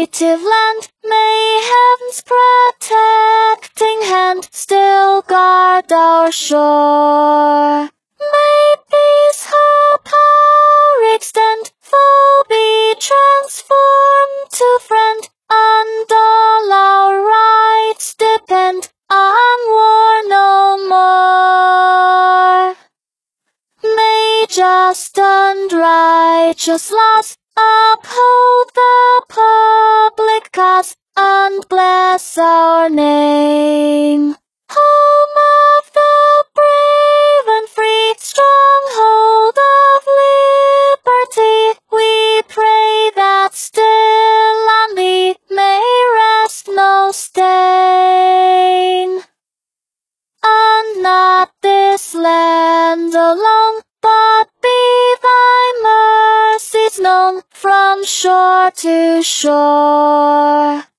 native land, may heaven's protecting hand still guard our shore. May peace her power extend, foe be transformed to friend, and all our rights depend on war no more. May just and righteous laws uphold the public cause, and bless our name. Home of the brave and free, stronghold of liberty, we pray that still on thee may rest no stain. And not this land alone, but be thy mercies known from shore to shore.